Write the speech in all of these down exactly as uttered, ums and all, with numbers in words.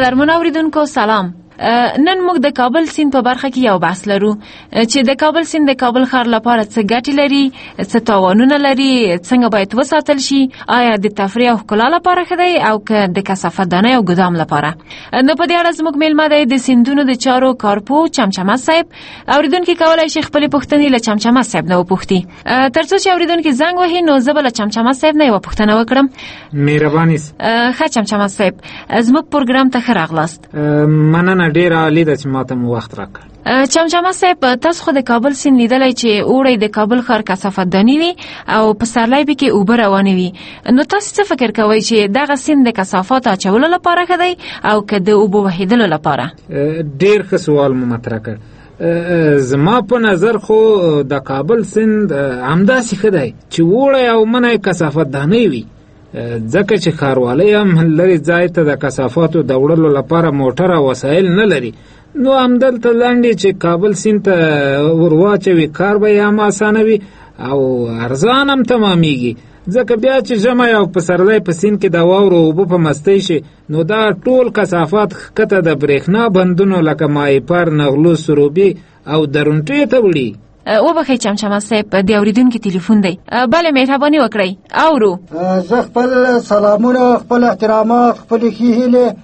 قدرمن اوریدونکو سلام. نن موږ د کابل سیند په برخه کې یو بحث لرو چې د کابل سیند د کابل ښار لپاره څه ګټې لري، څه تاوانونه لري، څنګه باید وساتل شي، آیا د تفریح او ښکلا لپاره ښه دی او که د کثافت دانۍ او ګدام لپاره. نو په دې اړه زموږ میلمه دی د سیندونو د چارو کارپو چمچمه صاحب. اوریدونکي کولی شي خپلې پوښتنې له چمچمه صاحب نه وپوښتي. تر څو چې اوریدونکي زنګ وهي نو زه به له چمچمه صاحب نه یوه پوښتنه وکړم. مهرباني. ښه چمچمه صاحب، زموږ پروګرام ته ښه راغلاست. مننه ډېره عالی ده چې ماته مو وخت راکړ. چمچمه صاحب، تاسو خو د کابل سیند لیدلی چې اوړی د کابل ښار کثافت دانۍ وي او په سرلی پکې اوبه روانې وي. نو تاسو څه فکر کوئ چې دغه سیند د کثافاتو اچولو لپاره ښه دی او که د اوبو وهیدلو لپاره؟ ډېر ښه سوال مو مطرح کړ. زما په نظر خو د کابل سیند همداسې ښه دی چې اوړی او منی کثافت دانۍ وي، ځکه چې ښاروالی هم لرې ځای ته د کثافاتو د وړلو لپاره موټر او وسایل نه لري. نو همدلته لنډې چې کابل سیند ته ورواچوي کار به یې هم اسانه وي او ارزان هم تمامیږي، ځکه بیا چې ژمی او پسرلی په سیند کې د واورو اوبه په مستی شي نو دا ټول کثافات ښکته د برېښنا بندونو لکه مایپر، نغلو، سروبي او درونټې ته وړي. وبخئ چمچمه صاحب، د اوریدونکي تلیفون دی. بله مهرباني وکړئ. اورو. زه خپل سلامونه، خپل احترامات، خپلې ښې هیلې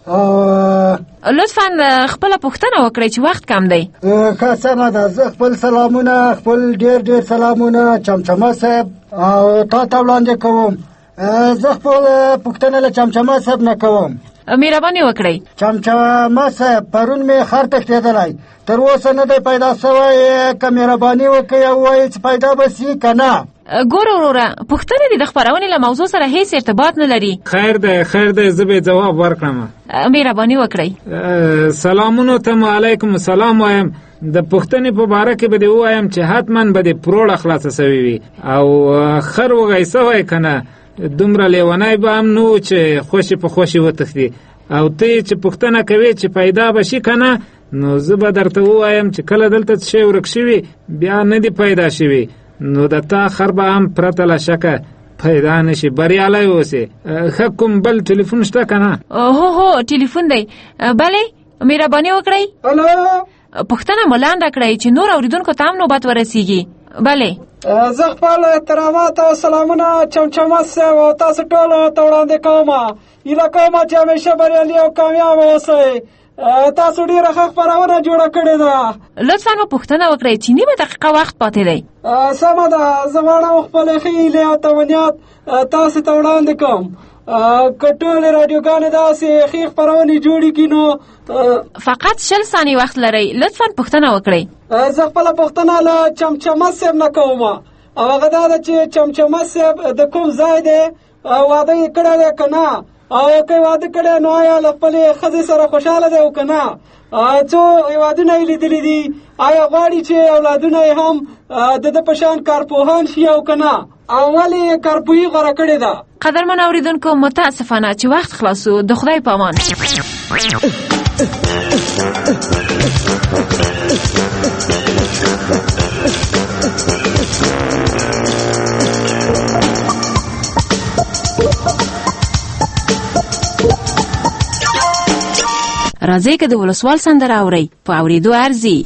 لطفا خپله پوښتنه وکړئ چې وخت کم دی. ښه سمه ده. زه خپل سلامونه، خپل ډېر ډېر سلامونه چمچمه صاحب او تا ته وړاندې کوم. زه خپل پوښتنه له چمچمه صاحب نه کوم. مهرباني وکړئ. چمچمه صاحب، پرون مې خر تښتېدلی، تر اوسه نه دی پیدا سوی. که مهرباني وکړئ او ووایئ چې پیدا به سي که نه. ګوره وروره، پوښتنې دې د خپرونې له موضوع سره هیڅ ارتباط نه لري. خیر دی خیر دی، زه به جواب ورکړم. مهرباني وکړئ. سلامونو ته مو علیکم السلام وایم. د پوښتنې په باره کې به دې ووایم چې حتما به دې پروړه خلاصه سوې وي او خر وږی سوی که نه، دومره لیونی به هم نه و چې خوشې په خوشې وتښتي. او ته چې پوښتنه کوې چې پیدا به شي که نه، نو زه به درته ووایم چې کله دلته څه شی ورک شوي بیا نه دي پیدا شوي، نو د تا خر به هم پرته له شکه پیدا نشي، بریالی اوسې. ښه کوم بل ټلیفون شته که نه؟ هو هو ټلیفون دی. بلې مهرباني وکړئ. هلو. پوښتنه مو لنډه کړئ چې نور اوریدونکو ته هم نوبت ورسیږي. بلې. زه خپل احترامات او سلامونه چمچمه صاحب او تاسو ټولو ته وړاندې کوم. هیله کوم چې همیشه بریالي او کامیاب اوسئ. تاسو ډیره ښه خپرونه جوړه کړې ده. لطفا مو پوښتنه وکړئ چې نیمه دقیقه وخت پاتې دی. سمه ده. زه غواړم خپلې ښې هیلې او تمنیات تاسو ته وړاندې کوم. که ټولې راډیوګانې داسې ښې خپرونې جوړې کړي نو فقط شل ثانیې وخت لرئ. لطفا پوښتنه وکړئ. زه خپله پوښتنه له چمچمه صاحب نه کوم او هغه دا ده چې چمچمه صاحب د کوم ځای دی، واده یې کړی دی که نه، او که یې واده کړی نو آیا له خپلې ښځې سره خوشحاله دی او که نه، څو هېوادونه یې لیدلي دي، آیا غواړي چې اولادونه یې هم د ده په شان کارپوهان شي او که نه، او ولې کارپوهي غوره کړې ده. قدرمن اوریدونکو، متاسفانه چې وخت خلاصو. د خدای په امان. راځئ که د ولسوال سندره اورئ، په اورېدو ارزي.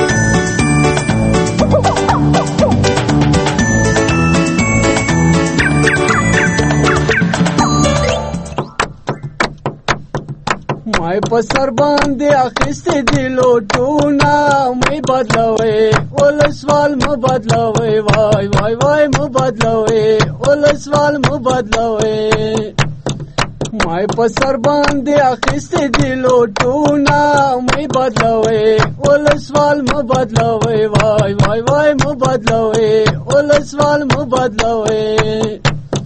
مای په سر باندې اخیستې دي لوټونه، مې بدلوئ ولسوال مه بدلوئ، وای وای وای مه بدلوئ ولسوال مه بدلوئ. مای په سر باندې اخیستې دي لوټونه، مې بدلوئ ولسوال مه بدلوئ، وای وای وای مه بدلوئ ولسوال مه بدلوئ.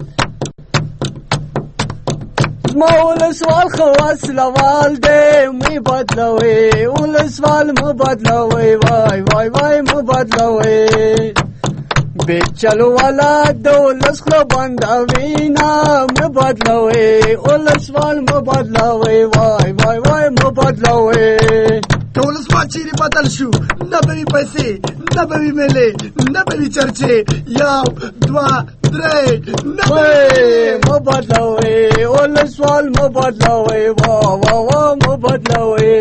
ما ولسوال خو اصلوال دی، مې بدلوئ ولسوال مه بدلوئ، وای وای وای مه بدلوئ. بے چلو والا دولس خلو بندوینا مه بدلوئ ولسوال مه بدلوئ، وای وای وای مه بدلوئ. که ولسوال چیرې بدل شو نه به وي پیسې نه به وي میلې نه به وي چرچې یو دوه درې نه مه بدلوئ ولسوال مه بدلوئ وا وا وا مه بدلوئ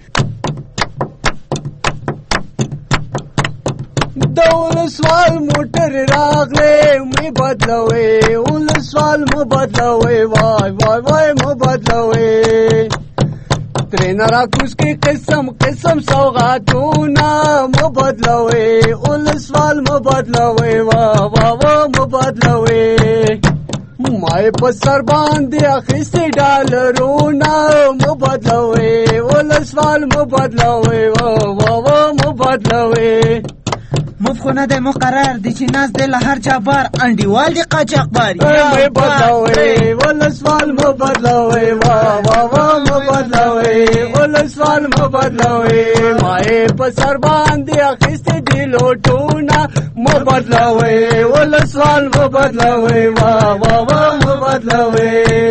د ولسوال موټر راغلی مه بدلوئ ولسوال مه بدلوئ وای وای وای مه بدلوئ ترېنه راکوز کې قسم قسم سوغاتونه مه بدلوئ ولسوال مه بدلوئ وا وا وا مه بدلوئ مای په سر باندې اخیستې ډالرونه مه بدلوئ ولسوال مه بدلوئ وا وا وا مه بدلوئ مف خو نه دی مقرر دی چې ناز دی له هر چا بار انډیوال دی قاچاقبار مه بدلوئ ولسوال مه بدلوئ وا وا وا مه بدلوئ ولسوال مه بدلوئ مای په سر باندې اخیستې دي لوټونه مه بدلوئ ولسوال مه بدلوئ وا وا وا مه بدلوئ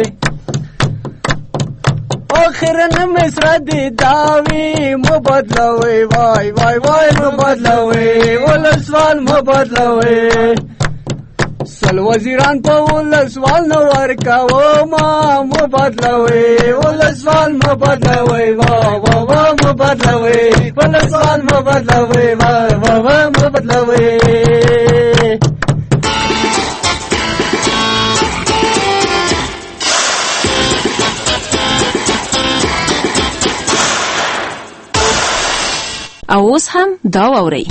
آخرن مصر دی داوی مه بدلوئ وای وای وای مه بدلوئ ولسوال مه بدلوئ سل وزیران په ولسوال نه ورکوما مه بدلوئ ولسوال مه بدلوئ وا وا وا مه بدلوئ ولسوال مه بدلوئ وا وا وا مه بدلوئ او اوس هم دا واورئ.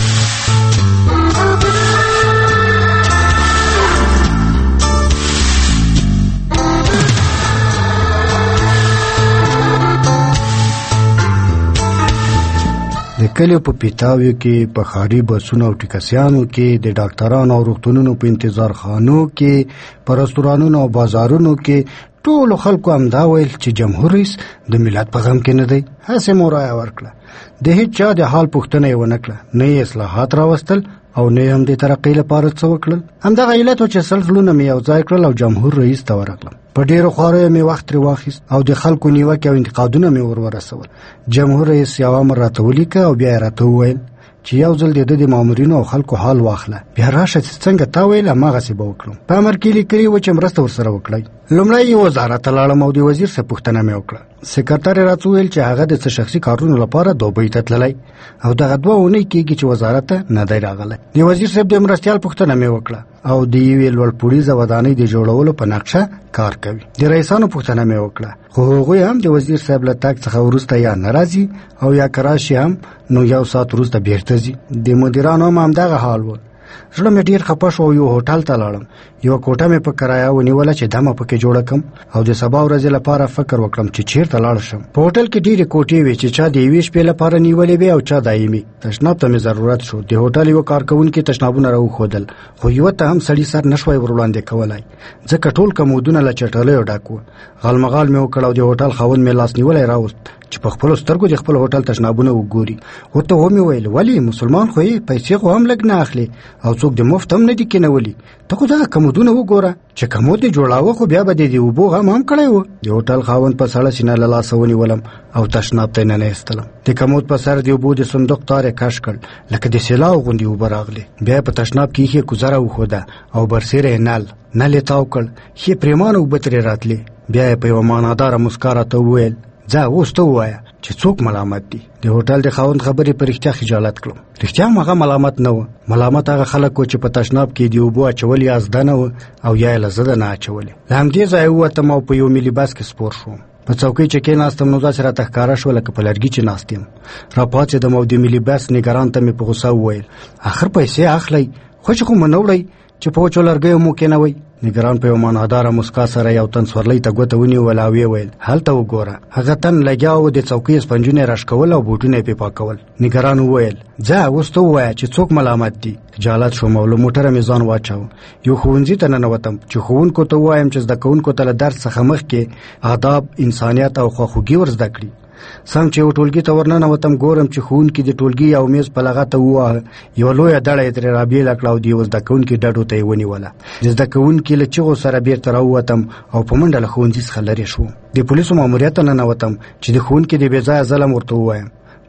د کلیو په پیتاویو کې په ښاري بسونو او ټیکسیانو کې د ډاکټرانو او روغتونونو په انتظار خانو کې په رستورانونو او بازارونو کې ټولو خلکو همدا ویل چې جمهور رئیس د ملت په غم کې نه دی. هسې مو رایه ورکړه، د هیڅ چا د حال پوښتنه یې ونه کړه، نه یې اصلاحات راوستل او نه هم د ترقۍ لپاره څه وکړل. همدغه علت و چې سل زړونه مې یو ځای کړل او جمهور رئیس ته ورغلم. په ډېرو خواریو مې وخت ترې واخیست او د خلکو نیوکې او انتقادونه مې ور ورسول. جمهور رئیس یو امر راته ولیکه او بیا یې راته وویل چې یو ځل د ده د مامورینو او خلکو حال واخله، بیا راشه چې څنګه تا ویل هماغسې به وکړم. په امر کې لیکلي وو چې مرسته ورسره وکړئ. لومړی یې وزارت ته لاړم او د وزیر څخه پوښتنه مې وکړه. سکرټر یې راته وویل چې هغه د څه شخصي کارونو لپاره دوبۍ ته تللی او دغه دوه اونۍ کېږي چې وزارت ته نه دی راغلی. د وزیر صاحب د مرستیال پوښتنه مې وکړه او د یوې لوړپوړیزه ودانۍ د جوړولو په نقشه کار کوي. د رئیسانو پوښتنه مې وکړه، خو هغوی هم د وزیر صاحب له تګ څخه وروسته یا نه راځي او یا که راشي هم نو یو ساعت وروسته بیرته ځي. د مدیرانو هم همدغه حال و. زړه مې ډېر خفه شو او یو هوټل ته لاړم. یوه کوټه مې په کرایه ونیوله چې دمه پکې جوړه کړم او د سبا ورځې لپاره فکر وکړم چې چیرته لاړ شم. په هوټل کې ډېرې کوټې وې چې چا د یوې شپې لپاره نیولې وې او چا دایمي. تشناب ته مې ضرورت شو. د هوټل یو کارکوونکي تشنابونه راوښودل، خو یوه ته هم سړي سر نه شوی ور وړاندې کولی ځکه ټول کمودونه له چټلیو ډک وو. غالمغال مې وکړ او د هوټل خاوند مې لاس نیولی راوست چې په خپلو سترګو د خپل هوټل تشنابونه وګوري. ورته ومې ویل ولې مسلمان خو یې پیسې خو هم لږ نه اخلي او څوک د مفت هم نه دي کېنولي، ته خو دغه کمودونه وګوره چې کمود دې جوړاوه خو بیا به دې د اوبو غم هم کړی و. د هوټل خاوند په سړه سینه له لاسه ونیولم او تشناب ته یې ننایستلم. د کمود په سر د اوبو د صندوق تار یې کش کړ لکه د سیلاو غوندې اوبه راغلې. بیا یې په تشناب کې ایښې کوزره وښوده او برسیره یې نل نل یې تاو کړ، ښې پرېمانه اوبه ترې راتلې. بیا یې په یوه معناداره مسکا راته وویل ځه اوس ته ووایه چې څوک ملامت دي. د هوټل د خاوند خبرې په رښتیا خجالت کړم. رښتیا هم هغه ملامت نه و. ملامت هغه خلک و چې په تشناب کې د اوبو اچول یا زده نه و او یا یې له زده نه اچولې. له همدې ځایه ووتم او په یو ملي بس کې سپور شوم. په څوکۍ چې کېناستم نو داسې راته ښکاره شوه لکه په لرګي چې ناست یم. راپاڅېدم او د ملي بس نګران ته مې په غوسه وویل اخر پیسې اخلئ خو چې خو مه نه وړئ چې په وچو لرګیو مو کېنوئ. نګران په یو معناداره مسکا سره یو تن سورلۍ ته ګوته ونیول او ویې ویل هلته وګوره. هغه تن لګیا و، د څوکۍ سپنجونه یې راښکول او بوټونه یې پې پاکول. نګران وویل ځه اوس ته ووایه چې څوک ملامت دي. جالت شوم او له موټره مې ځان واچاوه. یو ښوونځي ته ننوتم چې ښوونکو ته ووایم چې زده کوونکو ته له درس څخه مخکې آداب، انسانیت او خواخوږي ور زده کړي. سم چې یو ټولګي ته ورننوتم ګورم چې ښوونکي د ټولګي یو میز په لغته وواهه، یوه لویه دړه یې ترې رابېله کړه او د یوه زده کوونکي ډډو ته یې ونیوله. د زده کوونکي له چغو سره بېرته راووتم او په منډه له ښوونځي څخه لرې شوم. د پولیسو ماموریت ته ننوتم چې د ښوونکي د بې ځایه ظلم ورته ووایم.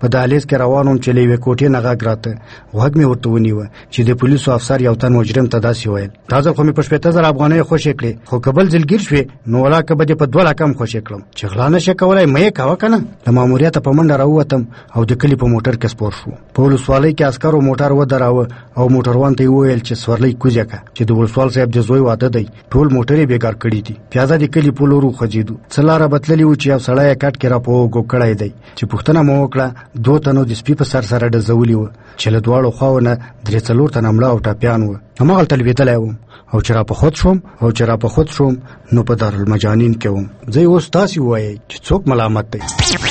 په دهلیز کې روانوم چې له یوې کوټې نه غږ راته، غوږ مې ورته ونیوه چې د پولیسو افسر یو تن مجرم ته داسې ویل. دا ځل خو مې په شپېته زره افغانۍ خوشې کړې، خو که بل ځل ګیر شوې نو ولاکه به دې په دوه لکه هم خوشې کړم. چې غلا نشې کولی مه یې کوه که نه. له ماموریته په منډه راووتم او د کلي په موټر کې سپور شو. په ولسوالۍ کې عسکرو موټر ودراوه او موټروان ته یې وویل چې سورلۍ کوزه که چې د ولسوال صاحب د زوی واده دی، ټول موټر یې بېګار کړي دي. پیازه د کلي په لور وخوځېدو. څه لاره به تللي وو چې یو سړی یې کټ کې را په اوږو کړی دی. چې پوښتنه مو وکړه، دوه تنو د سپي په سر سره ډزولي وه چې له دواړو خواو نه درې څلور تنه مړه او ټپیان وه. هماغلته لوېدلی وم او چې را په خود شوم او چې را په خود شوم نو په دارالمجانین کې وم. زه یې اوس تاسې ووایئ چې څوک ملامت دی.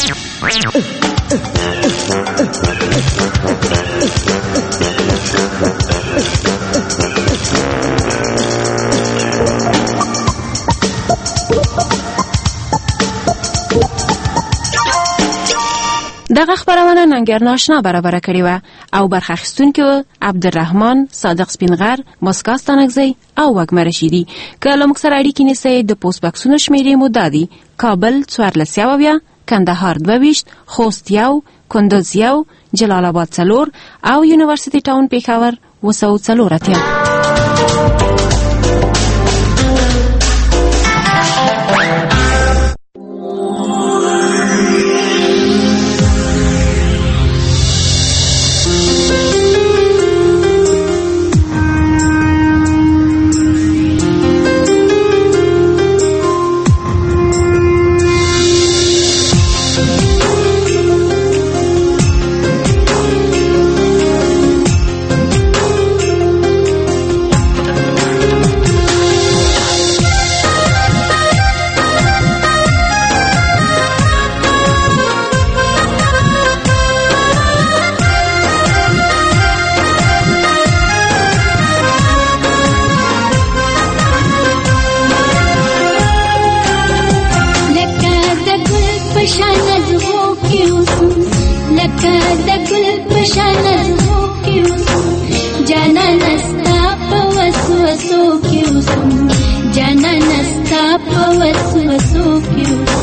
دغه خبرونه ننګر ناشنا برابر کړې و او برخه اخیستونکي و عبدالرحمن، صادق سپینغر، مسکا ستانکزی او وګمر رشیدي. که له موږ سره اړیکې نیسئ د پوسټ بکسونو شمیرې مو دا دي: کابل څوارلس اویا، کندهار دوه ویشت، خوست یو، کندوز یو، جلال آباد څلور او یونیورسيټي ټاون پېښور اوه سوه څلور اتیا. जाना नस्ता पवस वसो क्यों